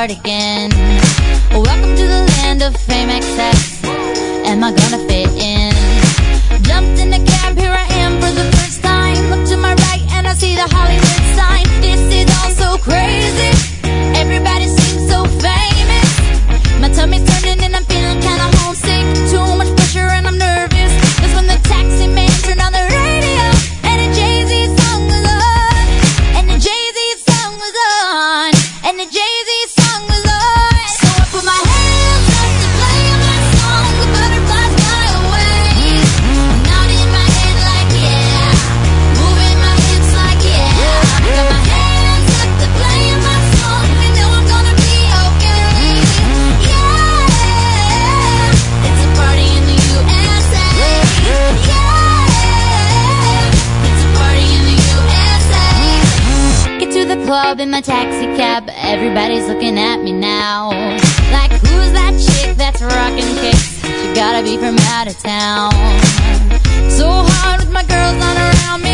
cardigan. Welcome to the land of fame excess. Am I gonna fit in? Jumped in a cab, here I am for the first time. Look to my right and I see the Hollywood sign. This is all so crazy. Everybody seems so famous. My tummy's turning and I'm feeling kinda homesick. Too much pressure and I'm nervous. That's when the taxi man turned on the radio and a Jay-Z song was on. And the Jay-Z song was on. And the Jay-Z song was on. So I put my hands up to play my song. The butterflies fly away. Nodding my head like yeah. Moving my hips like yeah. I got my hands up to play my song. You know I'm gonna be okay. Yeah. It's a party in the USA. Yeah. It's a party in the USA. Get to the club in my taxi cab. Everybody's looking at me now. Like, who's that chick that's rockin' kicks? She gotta be from out of town. So hard with my girls not around me.